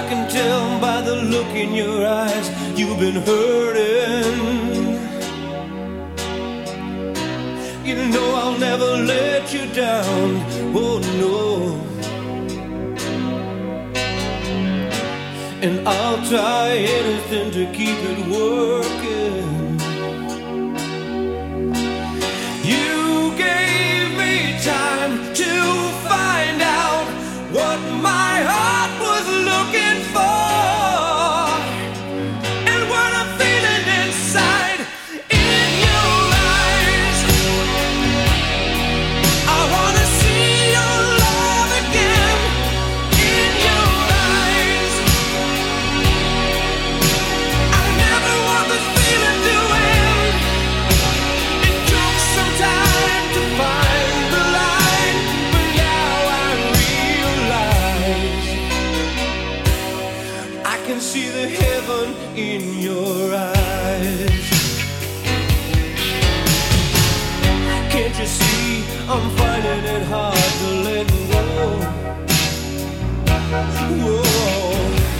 can tell by the look in your eyes you've been hurting. You know I'll never let you down, oh no. And I'll try anything to keep it working. You gave me time to find out what my heart was looking for, and what I'm feeling inside in your eyes. I wanna see your love again in your eyes. I never want this feeling to end. It took some time to find the line, but now I realize I can see the heaven in your eyes. Can't you see I'm finding it hard to let go? Whoa.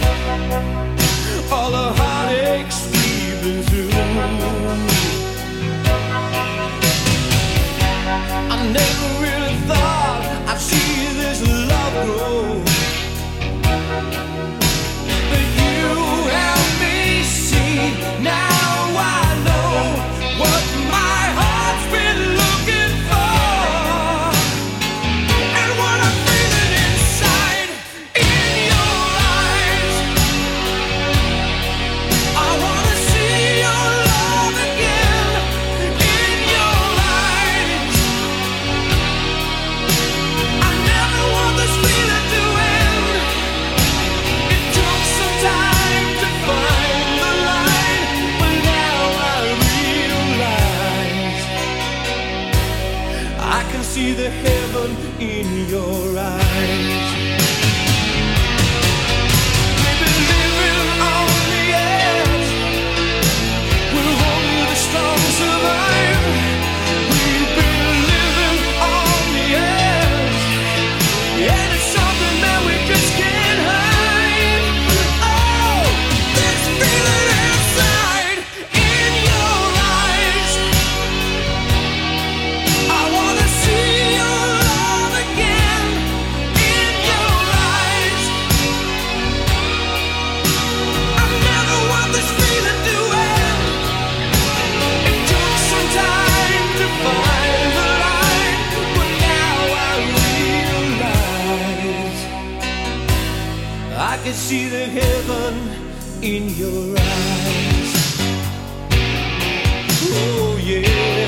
All the heartaches we've been through, I never really thought I'd see this love grow. But you help me see, now I know what my heart's been looking for, and what I'm feeling inside in your eyes. I wanna see your love again in your eyes. I never want this feeling to end. It took some time to find the line, but now I realize I can see the heaven in your eyes. We've been living on the edge, where only the strong survive. We've been living on the edge, and it's something that we just can't hide. Oh, this feeling inside in your eyes. I wanna see your love again in your eyes. I never want this feeling to end. It took some time to find the line, but now I realize I can see the heaven in your eyes. Oh yeah.